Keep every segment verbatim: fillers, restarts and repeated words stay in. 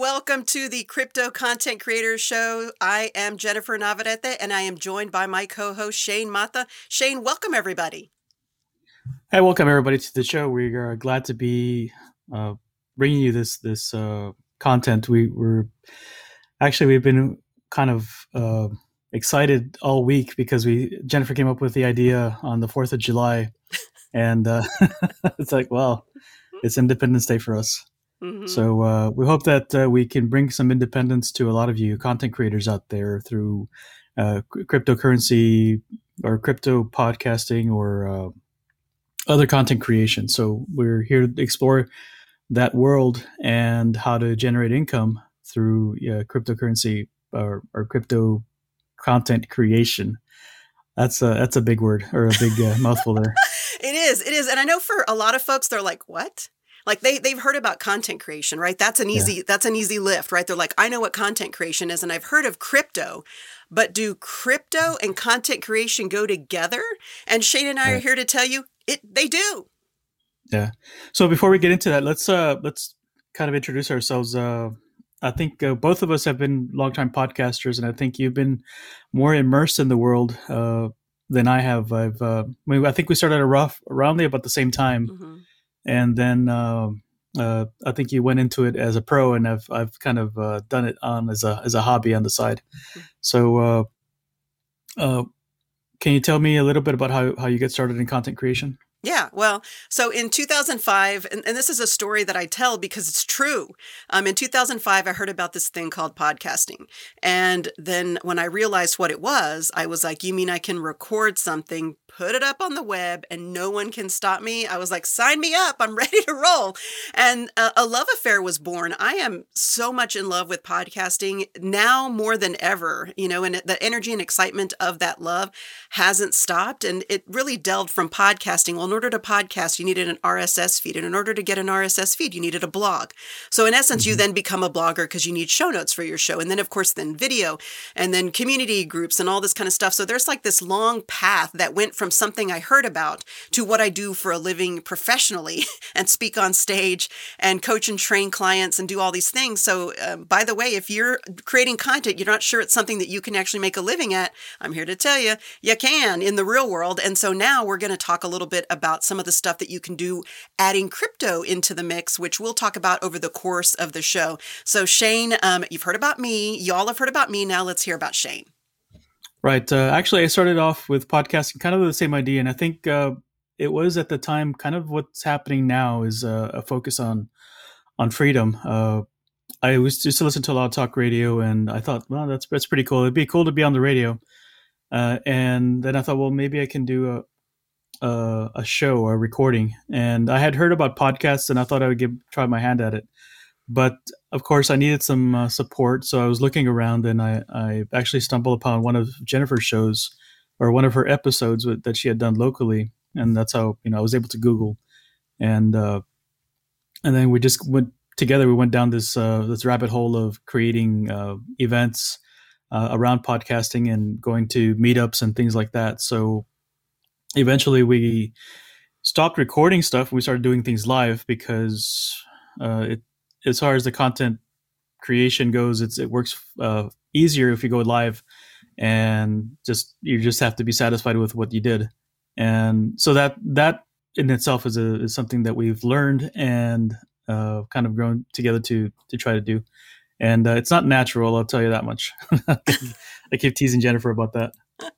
welcome to the Crypto Content Creators Show. I am Jennifer Navarrete, and I am joined by my co-host, Shane Mata. Shane, welcome, everybody. Hey, welcome, everybody, to the show. We are glad to be uh, bringing you this this uh, content. We were actually, we've been kind of uh, excited all week because we Jennifer came up with the idea on the fourth of July, and uh, it's like, well, it's Independence Day for us. Mm-hmm. So uh, we hope that uh, we can bring some independence to a lot of you content creators out there through uh, cryptocurrency or crypto podcasting or uh, other content creation. So we're here to explore that world and how to generate income through uh, cryptocurrency or, or crypto content creation. That's a, that's a big word or a big uh, mouthful there. It is. It is. And I know for a lot of folks, they're like, what? Like they, they've heard about content creation, right? That's an easy, yeah. that's an easy lift, right? They're like, I know what content creation is and I've heard of crypto, but do crypto and content creation go together? And Shane and I right. are here to tell you it, they do. Yeah. So before we get into that, let's, uh, let's kind of introduce ourselves. Uh, I think uh, both of us have been longtime podcasters, and I think you've been more immersed in the world uh, than I have. I've, uh, I, mean, I think we started rough around about the same time. Mm-hmm. And then uh, uh, I think you went into it as a pro, and I've I've kind of uh, done it on as a as a hobby on the side. Mm-hmm. So, uh, uh, can you tell me a little bit about how, how you get started in content creation? Yeah, well, so in two thousand five, and, and this is a story that I tell because it's true. Um, in two thousand five, I heard about this thing called podcasting. And then when I realized what it was, I was like, you mean I can record something, put it up on the web, and no one can stop me? I was like, sign me up. I'm ready to roll. And a, a love affair was born. I am so much in love with podcasting now more than ever, you know, and the energy and excitement of that love hasn't stopped. And it really delved from podcasting. Well, in order to podcast, you needed an R S S feed. And in order to get an R S S feed, you needed a blog. So in essence, mm-hmm. you then become a blogger because you need show notes for your show. And then, of course, then video and then community groups and all this kind of stuff. So there's like this long path that went from something I heard about to what I do for a living professionally and speak on stage and coach and train clients and do all these things. So uh, by the way, if you're creating content, you're not sure it's something that you can actually make a living at, I'm here to tell you, you can in the real world. And so now we're going to talk a little bit about about some of the stuff that you can do adding crypto into the mix, which we'll talk about over the course of the show. So Shane, um, you've heard about me. Y'all have heard about me. Now let's hear about Shane. Right. Uh, actually, I started off with podcasting, kind of the same idea. And I think uh, it was at the time kind of what's happening now is uh, a focus on on freedom. Uh, I was used to listen to a lot of talk radio, and I thought, well, that's, that's pretty cool. It'd be cool to be on the radio. Uh, and then I thought, well, maybe I can do a Uh, a show, a recording, and I had heard about podcasts, and I thought I would give try my hand at it. But of course, I needed some uh, support, so I was looking around, and I, I actually stumbled upon one of Jennifer's shows, or one of her episodes with, that she had done locally, and that's how you know I was able to Google, and uh, and then we just went together. We went down this uh, this rabbit hole of creating uh, events uh, around podcasting and going to meetups and things like that. So eventually we stopped recording stuff. We started doing things live because uh, it, as far as the content creation goes, it's, it works uh, easier if you go live, and just you just have to be satisfied with what you did. And so that that in itself is a is something that we've learned and uh, kind of grown together to to try to do. And uh, it's not natural, I'll tell you that much. I keep teasing Jennifer about that.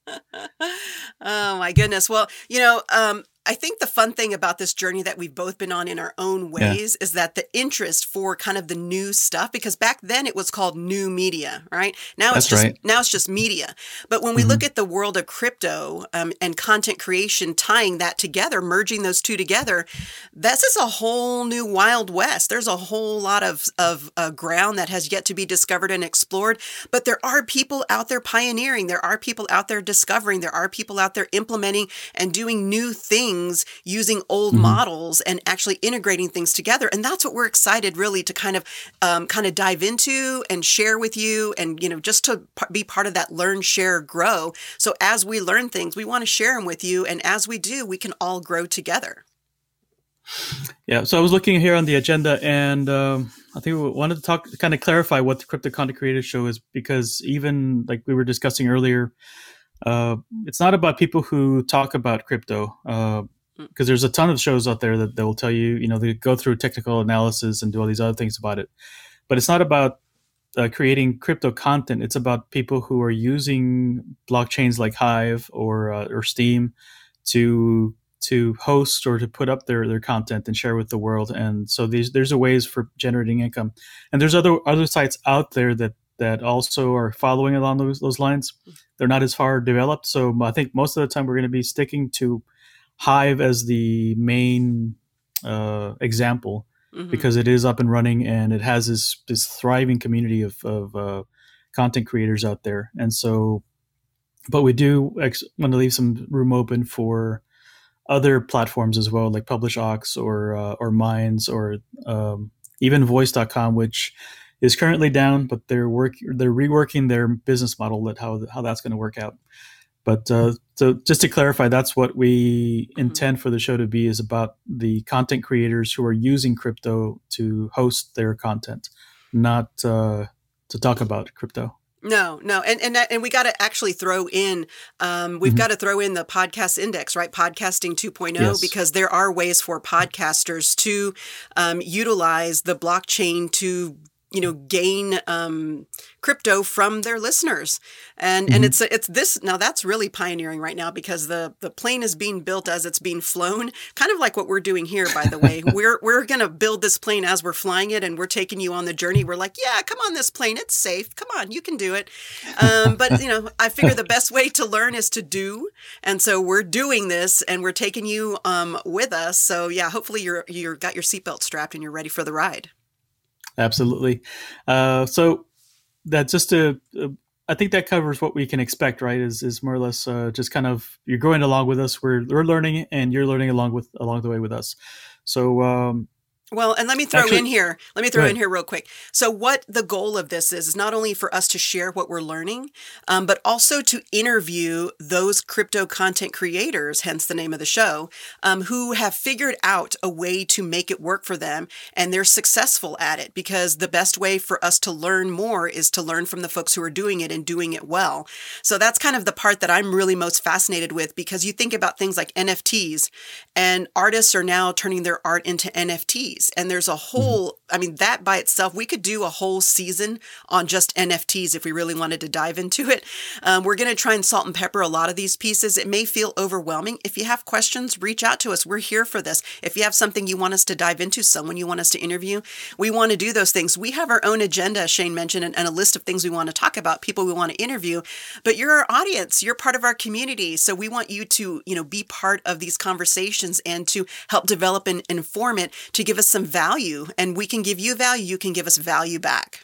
Oh my goodness. Well, you know, um, I think the fun thing about this journey that we've both been on in our own ways yeah. is that the interest for kind of the new stuff, because back then it was called new media, right? Now That's it's just right. now it's just media. But when we mm-hmm. look at the world of crypto um, and content creation, tying that together, merging those two together, this is a whole new Wild West. There's a whole lot of of uh, ground that has yet to be discovered and explored. But there are people out there pioneering. There are people out there discovering. There are people out there implementing and doing new things using old mm-hmm. models and actually integrating things together. And that's what we're excited really to kind of um, kind of dive into and share with you, and, you know, just to p- be part of that learn, share, grow. So as we learn things, we want to share them with you. And as we do, we can all grow together. Yeah, so I was looking here on the agenda, and um, I think we wanted to talk, kind of clarify what the Crypto Content Creators Show is, because even like we were discussing earlier, uh, it's not about people who talk about crypto, because uh, there's a ton of shows out there that, that will tell you, you know, they go through technical analysis and do all these other things about it. But it's not about uh, creating crypto content. It's about people who are using blockchains like Hive or uh, or Steem to to host or to put up their, their content and share with the world. And so these, there's a ways for generating income. And there's other other sites out there that, that also are following along those, those lines. They're not as far developed. So I think most of the time we're going to be sticking to Hive as the main uh, example, mm-hmm. because it is up and running and it has this, this thriving community of, of uh, content creators out there. And so, but we do ex- want to leave some room open for other platforms as well, like PublishOx or uh, or Minds or um, even Voice dot com, which is currently down, but they're work they're reworking their business model, that how how that's going to work out. But uh, so just to clarify, that's what we mm-hmm. intend for the show to be, is about the content creators who are using crypto to host their content, not uh, to talk about crypto. No, no. And and and we got to actually throw in, um, we've mm-hmm. got to throw in the podcast index, right? Podcasting two point oh, yes. because there are ways for podcasters to um, utilize the blockchain to, you know, gain um, crypto from their listeners. And mm-hmm. and it's it's this, now that's really pioneering right now, because the, the plane is being built as it's being flown, kind of like what we're doing here, by the way. we're we're going to build this plane as we're flying it, and we're taking you on the journey. We're like, yeah, come on this plane. It's safe. Come on, you can do it. Um, but, you know, I figure the best way to learn is to do. And so we're doing this, and we're taking you um, with us. So, yeah, hopefully you're you're got your seatbelt strapped and you're ready for the ride. Absolutely. Uh, so that just to, uh, I think that covers what we can expect, right? Is is more or less uh, just kind of, you're going along with us. We're we're learning, and you're learning along with along the way with us. So. Um, Well, and let me throw Actually, in here, let me throw in here real quick. So what the goal of this is, is not only for us to share what we're learning, um, but also to interview those crypto content creators, hence the name of the show, um, who have figured out a way to make it work for them, and they're successful at it, because the best way for us to learn more is to learn from the folks who are doing it and doing it well. So that's kind of the part that I'm really most fascinated with, because you think about things like N F Ts, and artists are now turning their art into N F Ts. And there's a whole, I mean, that by itself, we could do a whole season on just N F Ts if we really wanted to dive into it. Um, we're going to try and salt and pepper a lot of these pieces. It may feel overwhelming. If you have questions, reach out to us. We're here for this. If you have something you want us to dive into, someone you want us to interview, we want to do those things. We have our own agenda, Shane mentioned, and, and a list of things we want to talk about, people we want to interview. But you're our audience. You're part of our community. So we want you to, you know, be part of these conversations and to help develop and inform it, to give us some value, and we can give you value. You can give us value back.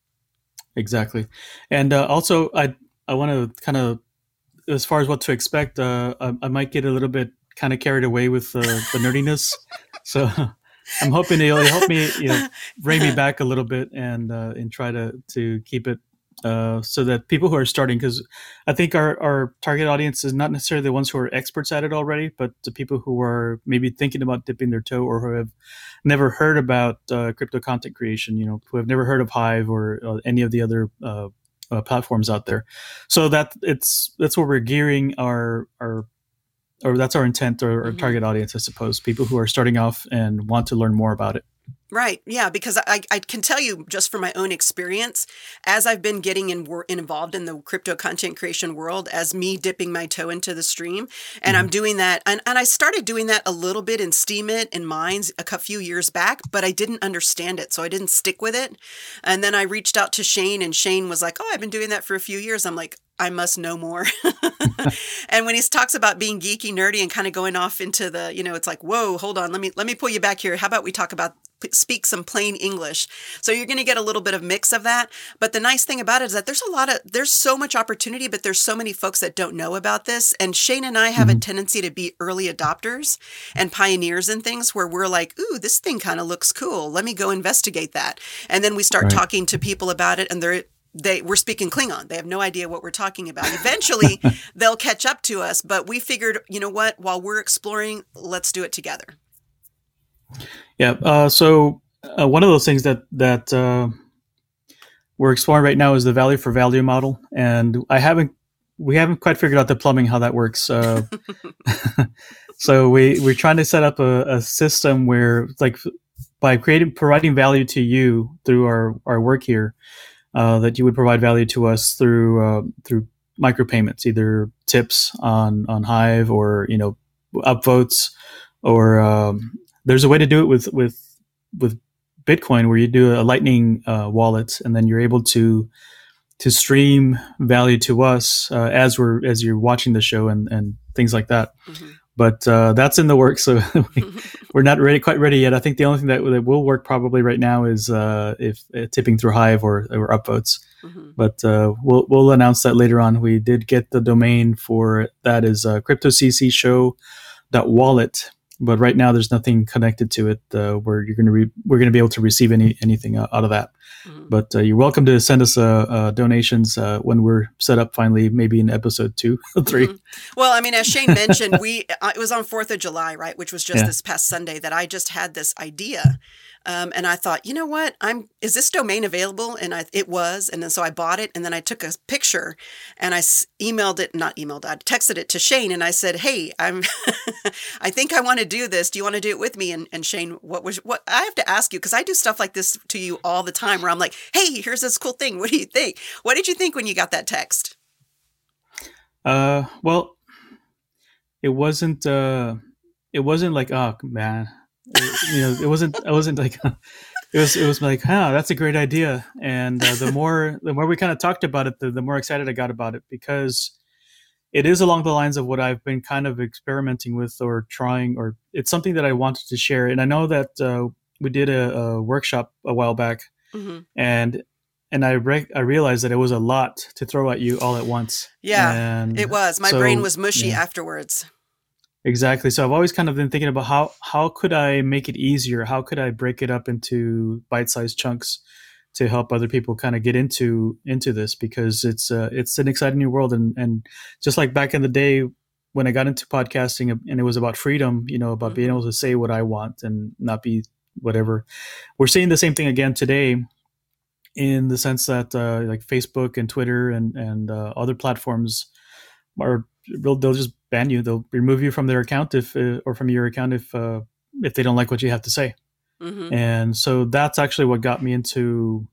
Exactly. And uh, also, I I want to kind of, as far as what to expect, uh, I, I might get a little bit kind of carried away with uh, the nerdiness. So I'm hoping you'll help me, you know, bring me back a little bit, and uh, and try to to keep it uh, so that people who are starting, because I think our, our target audience is not necessarily the ones who are experts at it already, but the people who are maybe thinking about dipping their toe, or who have never heard about uh, crypto content creation, you know, who have never heard of Hive or uh, any of the other uh, uh, platforms out there. So that it's that's where we're gearing our our or that's our intent, or our mm-hmm. target audience, I suppose, people who are starting off and want to learn more about it. Right. Yeah. Because I, I can tell you just from my own experience, as I've been getting in, involved in the crypto content creation world, as me dipping my toe into the stream, and mm-hmm. I'm doing that. And, and I started doing that a little bit in Steemit and Minds a few years back, but I didn't understand it. So I didn't stick with it. And then I reached out to Shane, and Shane was like, oh, I've been doing that for a few years. I'm like, I must know more. And when he talks about being geeky, nerdy, and kind of going off into the, you know, it's like, whoa, hold on, let me let me pull you back here. How about we talk about speak some plain English? So you're going to get a little bit of mix of that. But the nice thing about it is that there's a lot of, there's so much opportunity, but there's so many folks that don't know about this. And Shane and I have mm-hmm. a tendency to be early adopters and pioneers in things, where we're like, ooh, this thing kind of looks cool. Let me go investigate that. And then we start right. talking to people about it, and they're, They we're speaking Klingon. They have no idea what we're talking about. Eventually, they'll catch up to us. But we figured, you know what? While we're exploring, let's do it together. Yeah. Uh, so uh, one of those things that that uh, we're exploring right now is the value for value model, and I haven't we haven't quite figured out the plumbing how that works. Uh, so we we're trying to set up a, a system where, like, by creating providing value to you through our, our work here, uh, that you would provide value to us through uh, through micropayments, either tips on on Hive or, you know, upvotes, or um, there's a way to do it with with with Bitcoin where you do a Lightning uh, wallet, and then you're able to to stream value to us uh, as we're as you're watching the show, and and things like that. Mm-hmm. But uh, that's in the works, so we, we're not ready, quite ready yet. I think the only thing that, that will work probably right now is uh, if uh, tipping through Hive or, or upvotes. Mm-hmm. But uh, we'll we'll announce that later on. We did get the domain for that is uh, crypto c c show dot wallet, but right now there's nothing connected to it uh, where you're going to re- we're going to be able to receive any anything out of that. Mm-hmm. But uh, you're welcome to send us uh, uh, donations uh, when we're set up finally, maybe in episode two or three. Mm-hmm. Well, I mean, as Shane mentioned, we uh, it was on fourth of July, right, which was just yeah. this past Sunday, that I just had this idea. Um, and I thought, you know what, I'm, is this domain available? And I, it was. And then so I bought it, and then I took a picture and I s- emailed it, not emailed, I texted it to Shane, and I said, hey, I'm, I think I want to do this. Do you want to do it with me? And, and Shane, what was, what I have to ask you, because I do stuff like this to you all the time where I'm like, hey, here's this cool thing. What do you think? What did you think when you got that text? Uh, well, it wasn't, uh, it wasn't like, oh man, you know, it wasn't, I wasn't like, it was, it was like, huh, that's a great idea. And uh, the more, the more we kind of talked about it, the, the more excited I got about it, because it is along the lines of what I've been kind of experimenting with or trying, or it's something that I wanted to share. And I know that uh, we did a, a workshop a while back, mm-hmm. and and I re- I realized that it was a lot to throw at you all at once. Yeah, and it was. My so, brain was mushy yeah. afterwards. Exactly. So I've always kind of been thinking about how how could I make it easier? How could I break it up into bite-sized chunks to help other people kind of get into into this, because it's uh, it's an exciting new world, and and just like back in the day when I got into podcasting and it was about freedom, you know, about mm-hmm. being able to say what I want and not be whatever. We're seeing the same thing again today, in the sense that uh, like Facebook and Twitter and and uh, other platforms are they'll, they'll just ban you. They'll remove you from their account if uh, or from your account if uh, if they don't like what you have to say. Mm-hmm. And so that's actually what got me into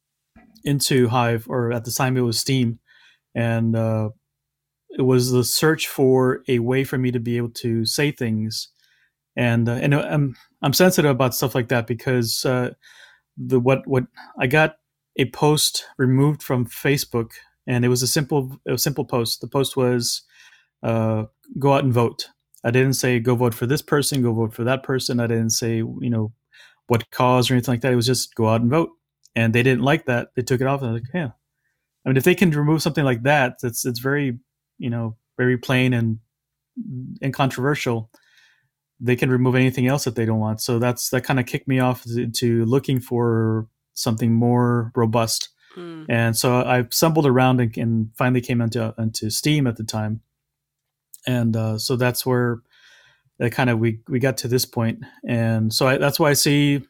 into Hive, or at the time it was Steam, and uh, it was the search for a way for me to be able to say things. And uh, and I'm I'm sensitive about stuff like that, because uh, the what what I got a post removed from Facebook, and it was a simple a simple post. The post was uh, go out and vote. I didn't say go vote for this person, go vote for that person. I didn't say, you know, what cause or anything like that. It was just go out and vote. And they didn't like that. They took it off. And I was like, yeah. I mean, if they can remove something like that, it's it's very, you know, very plain and and controversial. They can remove anything else that they don't want. So that's that kind of kicked me off to looking for something more robust. Mm. And so I stumbled around and, and finally came into into Steam at the time. And uh, so that's where that kind of we we got to this point. And so I, that's why I see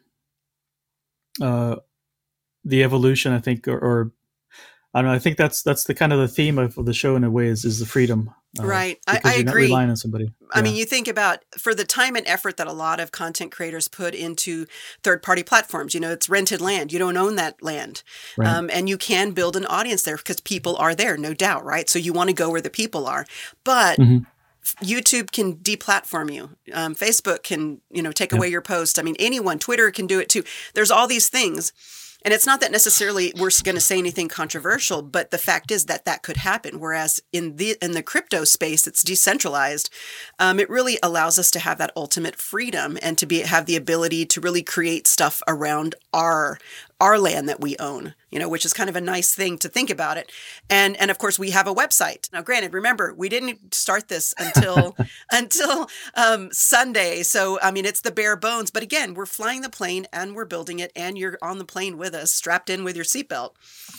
uh, the evolution, I think, or, or I don't know. I think that's that's the kind of the theme of, of the show in a way is, is the freedom. Uh, right. I, I agree. Not relying on somebody. I yeah. mean, you think about for the time and effort that a lot of content creators put into third-party platforms. You know, it's rented land. You don't own that land. Right. Um, and you can build an audience there because people are there, no doubt, right? So you want to go where the people are. But mm-hmm. YouTube can deplatform you. Um, Facebook can, you know, take yeah. away your post. I mean, anyone, Twitter can do it too. There's all these things. And it's not that necessarily we're going to say anything controversial, but the fact is that that could happen. Whereas in the in the crypto space, it's decentralized. Um, it really allows us to have that ultimate freedom and to be have the ability to really create stuff around our our land that we own, you know, which is kind of a nice thing to think about it. And and of course, we have a website. Now, granted, remember, we didn't start this until until um, Sunday. So, I mean, it's the bare bones. But again, we're flying the plane and we're building it, and you're on the plane with us, strapped in with your seatbelt.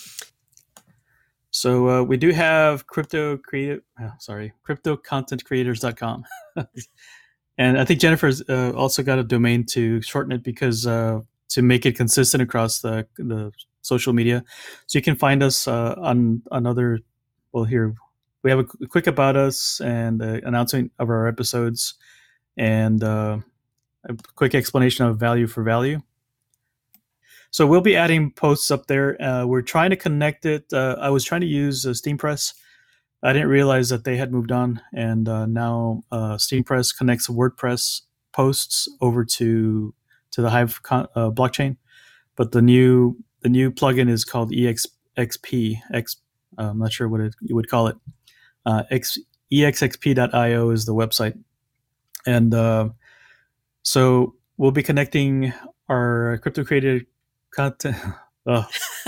So uh, we do have crypto creative, oh, sorry, crypto content creators dot com. And I think Jennifer's uh, also got a domain to shorten it because uh, to make it consistent across the the social media. So you can find us uh, on another. Well, here we have a quick about us and uh, announcement of our episodes, and uh, a quick explanation of value for value. So we'll be adding posts up there. Uh, we're trying to connect it. Uh, I was trying to use uh, SteamPress. I didn't realize that they had moved on, and uh, now uh, SteamPress connects WordPress posts over to to the Hive con- uh, blockchain. But the new the new plugin is called E X X P. X, uh, I'm not sure what it, you would call it. Uh, X, E X X P dot I O is the website, and uh, so we'll be connecting our crypto creator content. Oh.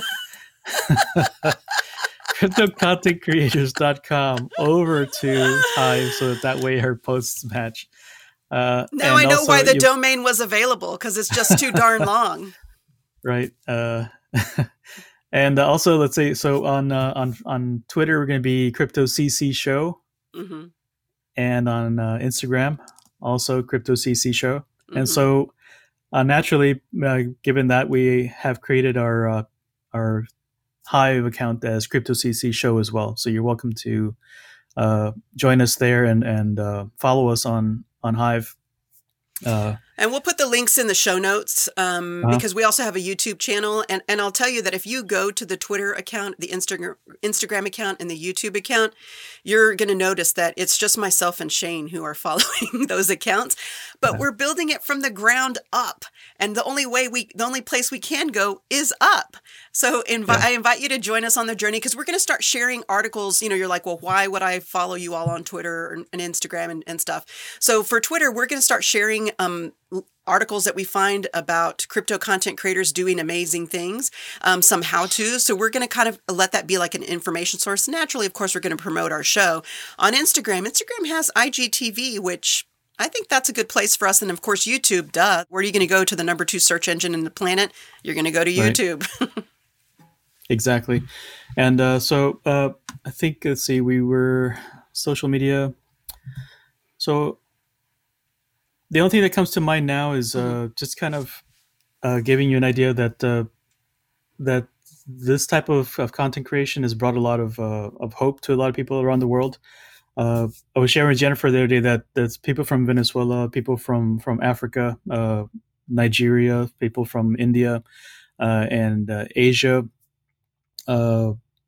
crypto content creators dot com over to Hive so that that way her posts match. Uh, now I know also, why the you, domain was available, because it's just too darn long. Right. Uh, and also, let's say, so on uh, on on Twitter, we're going to be Crypto C C Show. Mm-hmm. And on uh, Instagram, also Crypto C C Show. Mm-hmm. And so uh, naturally, uh, given that we have created our uh, our Hive account as Crypto C C Show as well. So you're welcome to uh, join us there and and uh, follow us on on Hive. Uh, and we'll put the links in the show notes um, uh-huh. because we also have a YouTube channel. And, and I'll tell you that if you go to the Twitter account, the Instagram Instagram account, and the YouTube account, you're going to notice that it's just myself and Shane who are following those accounts. But yeah. we're building it from the ground up. And the only way we, the only place we can go is up. So invi- yeah. I invite you to join us on the journey, because we're going to start sharing articles. You know, you're like, well, why would I follow you all on Twitter and, and Instagram and, and stuff? So for Twitter, we're going to start sharing um, articles that we find about crypto content creators doing amazing things, um, some how-tos. So we're going to kind of let that be like an information source. Naturally, of course, we're going to promote our show. On Instagram, Instagram has I G T V, which I think that's a good place for us. And of course, YouTube, duh. Where are you going to go to the number two search engine in the planet? You're going to go to YouTube. Right. Exactly. And uh, so uh, I think, let's see, we were social media. So the only thing that comes to mind now is uh, mm-hmm. just kind of uh, giving you an idea that uh, that this type of, of content creation has brought a lot of uh, of hope to a lot of people around the world. Uh, I was sharing with Jennifer the other day that there's people from Venezuela, people from from Africa, uh, Nigeria, people from India, uh, and uh, Asia. Uh,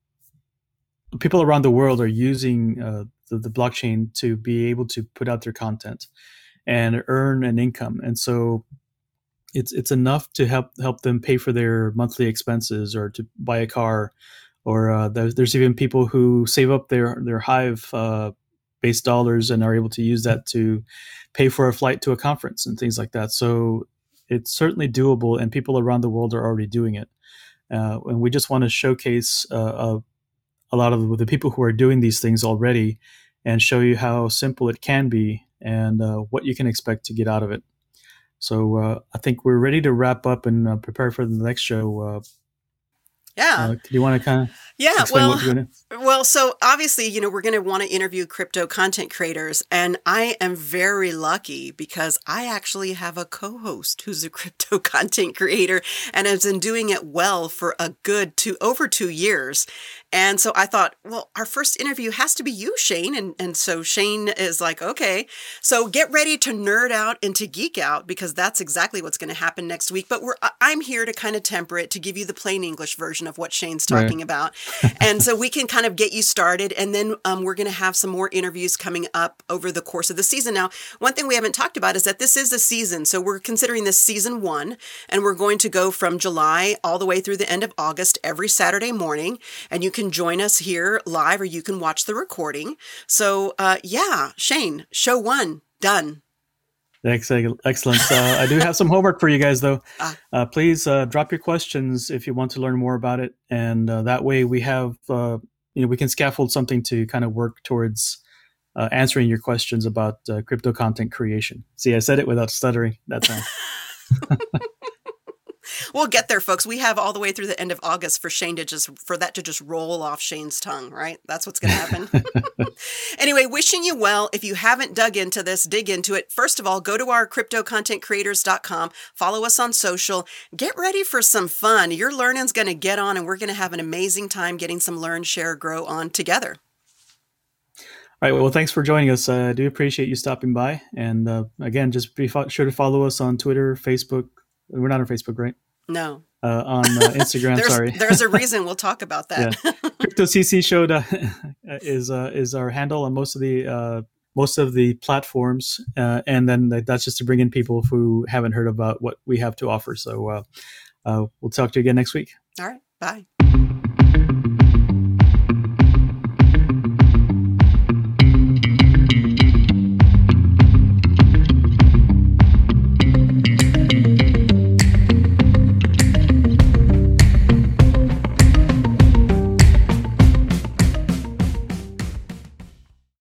people around the world are using uh, the, the blockchain to be able to put out their content and earn an income. And so it's it's enough to help help them pay for their monthly expenses or to buy a car. Or uh, there's, there's even people who save up their, their Hive uh, based dollars and are able to use that to pay for a flight to a conference and things like that. So it's certainly doable, and people around the world are already doing it. Uh, and we just want to showcase uh, a, a lot of the people who are doing these things already and show you how simple it can be and uh, what you can expect to get out of it. So uh, I think we're ready to wrap up and uh, prepare for the next show. Uh, yeah. Uh, do you want to kind of yeah, well, well, so obviously, you know, we're going to want to interview crypto content creators, and I am very lucky because I actually have a co-host who's a crypto content creator and has been doing it well for a good two over two years. And so I thought, well, our first interview has to be you, Shane. And, and so Shane is like, okay, so get ready to nerd out and to geek out, because that's exactly what's going to happen next week. But we're I'm here to kind of temper it, to give you the plain English version of what Shane's talking right. about. And so we can kind of get you started. And then um, we're going to have some more interviews coming up over the course of the season. Now, one thing we haven't talked about is that this is a season. So we're considering this season one, and we're going to go from July all the way through the end of August every Saturday morning. And you can join us here live, or you can watch the recording. So uh, yeah, Shane, show one, done. Excellent. Uh, I do have some homework for you guys, though. Uh, please uh, drop your questions if you want to learn more about it, and uh, that way we have, uh, you know, we can scaffold something to kind of work towards uh, answering your questions about uh, crypto content creation. See, I said it without stuttering that time. We'll get there, folks. We have all the way through the end of August for Shane to just, for that to just roll off Shane's tongue, right? That's what's going to happen. Anyway, wishing you well. If you haven't dug into this, dig into it. First of all, go to our crypto content creators dot com. Follow us on social. Get ready for some fun. Your learning's going to get on, and we're going to have an amazing time getting some learn, share, grow on together. All right. Well, thanks for joining us. Uh, I do appreciate you stopping by. And uh, again, just be fo- sure to follow us on Twitter, Facebook. We're not on Facebook, right? No. Uh, on uh, Instagram, there's, sorry. There's a reason. We'll talk about that. Yeah. Crypto C C Show is uh, is our handle on most of the uh, most of the platforms, uh, and then that's just to bring in people who haven't heard about what we have to offer. So uh, uh, we'll talk to you again next week. All right. Bye.